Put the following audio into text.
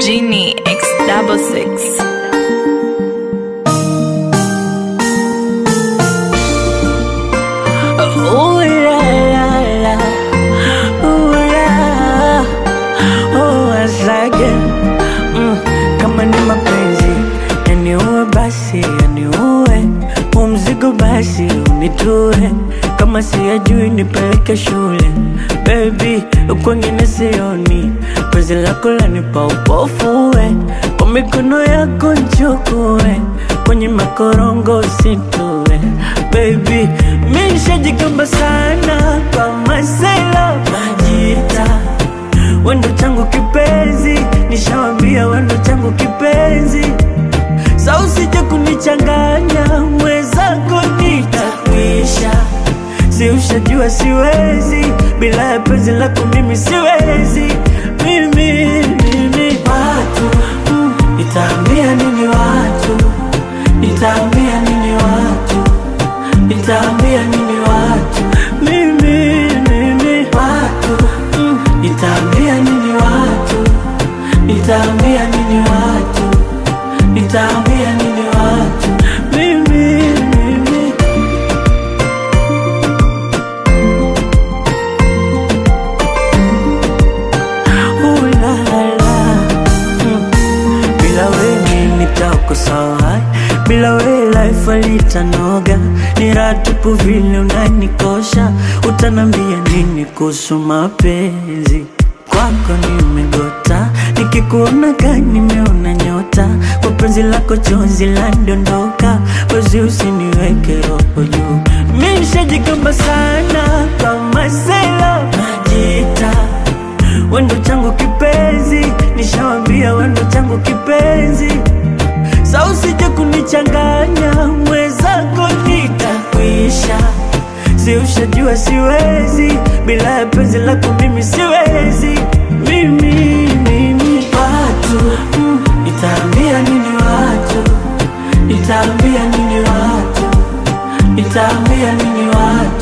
Genie X66. Ooh la la la, ooh la, oh asage, kama ni mapenzi yaniue basi yaniue, mzigo basi unitue, kama siyajui nipeleke shule. Baby, kwengine sioni, penzi lako lanipa upofu we, kwa mikono yako nchukue, kwenye makorongo usitue. Baby, mi nishajigamba sana kwa masela majita, wendo changu kipenzi, nishawambia wendo changu kipenzi. Sa usije kunichanganya, mwezako nitakwisha. Si ushajua siwezi, bila ya penzi lako mimi siwezi. Mimi watu, nitaambia nini watu, nitaambia nini watu, nitaambia nini watu. Mimi watu, nitaambia nini watu, nitaambia nini watu, nitaambia nini watu. Mimi bila wewe nitako sawa, bila wewe life alitanoga. Ni ratupu vile unanikosha, utanambia nini kuhusu mapenzi? Kwako nimegota, nikikuona gani nimeona nyota. Kwa penzi lako chozi landondoka, wezi usiniweke roho juu. Mi nishajigamba sana kama sela majita, wendo changu kipenzi, nishawambia wendo changu kipenzi. Sa usije kunichanganya, mwezako nitakwisha. Si ushajua siwezi, bila ya penzi lako mimi siwezi. Mimi watu, nitaambia nini watu, nitaambia nini watu, nitaambia nini watu.